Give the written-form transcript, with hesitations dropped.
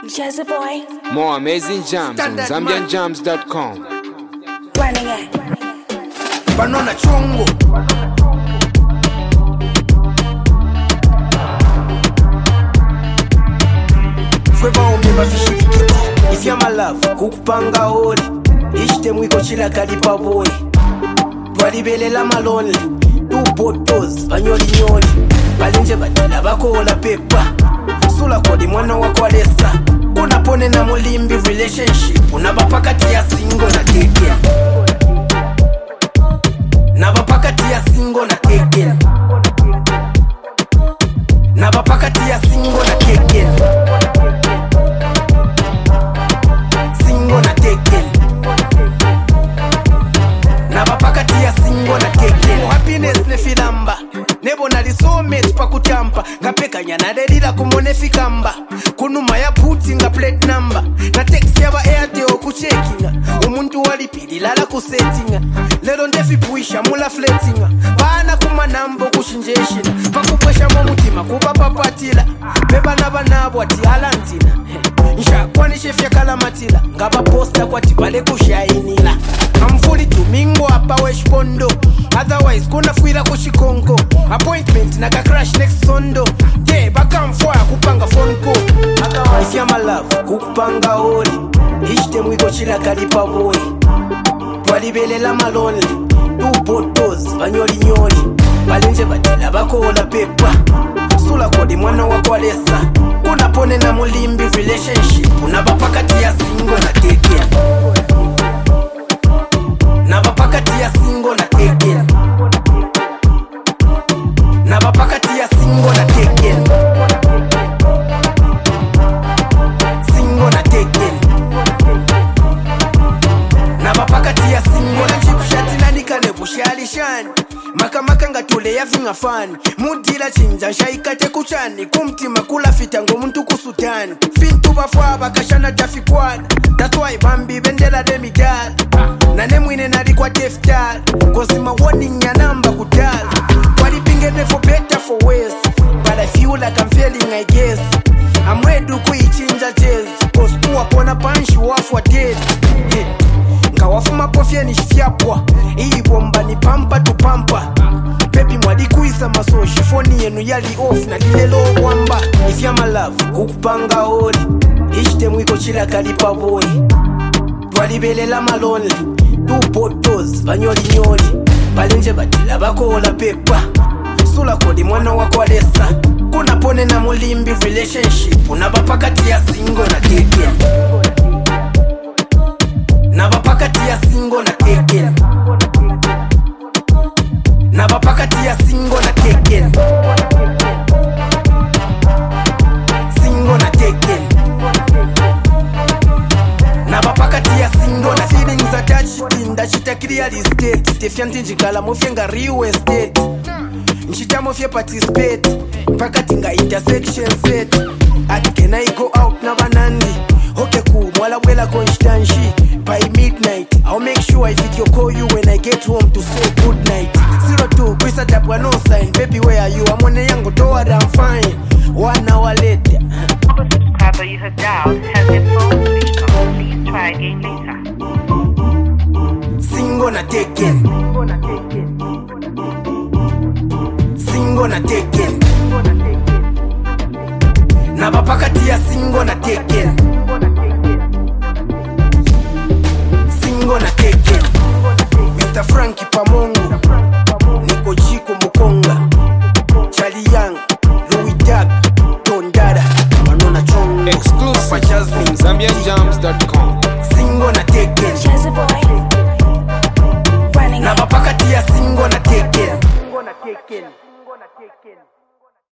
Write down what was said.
Jazzy boy. More amazing jams on ZambianJams.com. Running it. Banana chungu. Fweba umeba fishikiti. If you're my love, kukupanga holi. Ishte mwiko chila kalipa boy. Twalibelela malonely. Two bottles, banyoli nyoli. Balinje batila bakola pepa. Sula kodi mwana wakwalesa. Kuna pone na mulimbi relationship. Unabapakati ya singo na keke. Nabapakati ya singo na keke. Nabapakati ya singo na keke. Singo na keke. Nabapakati ya singo na keke. Happiness ne filamba. Nebo nali soulmate pa kutampa. Ngapeka nyana dedila kumone fikamba. Kunuma ya puti nga plate number. Na text yaba airtel kuchekinga. Umuntu walipidi lala kusettinga. Lero ndefi puisha mula fletinga. Bana kuma nambo kushinjeshina. Pakupwesha momutima kuba papatila. Beba naba nabo ati alantina. Nsha kwani chef ya kalamatila. Ngaba posta kwa tibale kushainila. Amfuli tumingo hapa weshpondo. Otherwise kuna fuira kushikonko. Appointment na ka crash next sondo. Yeah, baka mfwa kupanga phone call. Otherwise ya my love kukupanga holi. Ishte mwiko chila kalipa boy. Twalibelela malonely. Two bottles banyoli nyoli. Balinje batila bakola pepa. Sula kodi mwana wakwalesa. Kuna pone na mulimbi relationship. Unabapakati ya singo na keke. Nabapakati ya singo na keke. Nabapakati ya singo na keke. Singo na keke. Nabapakati ya singo na chipshati na nikane bushali shani. Makamaka ngatule ya vinga fani. Mudila chinja shaikate kuchani. Kumtima kula fitango muntu kusutani. Fintu bafwa kashana tafikwana. That's why Bambi bendela demigal. Nane mwine nari kwa teftal. Cause my warning ya namba kudal. Kwali pingene for better for worse. But I feel like I'm failing I guess. I'm ready to kuichinja jazz. Cause kuwa pona panshi wafwa dead. Ngawafu mapofia ni shfiapwa. Hii bomba ni pampa tu pampa. Baby mwadi kuisa maso shifoni yenu yali off na lilelo wamba. If you're my love kukupanga holi. Ishte mwiko chila kalipa boy. Twalibelela malonely. Two bottles banyoli nyoli. Balinje batila bakola pepa. Sula kodi mwana wakwalesa. Kuna pone na mulimbi relationship. Unabapakati ya singo na keke. Nabapakati ya singo na keke. Nabapakati ya singo na keke. Singo na keke. Nabapakati ya singo na feelings attached in that shit a clear estate. Tefianti njikala mofyenga real estate. Nchita mofye participate. Pakati nga intersection set. Ati can I go out na banandi. Okay cool, mwala wela konstanshi. By midnight, I'll make sure I video call you when I get home to say good night. 02, Krista Tapwa no sign. Baby where are you? I'm on the yango door and I'm fine. 1 hour later. The subscriber you have dialed has their phone switched off. Please try again later. Singo na taken. Singo na taken. Nabapakati ya singo na taken.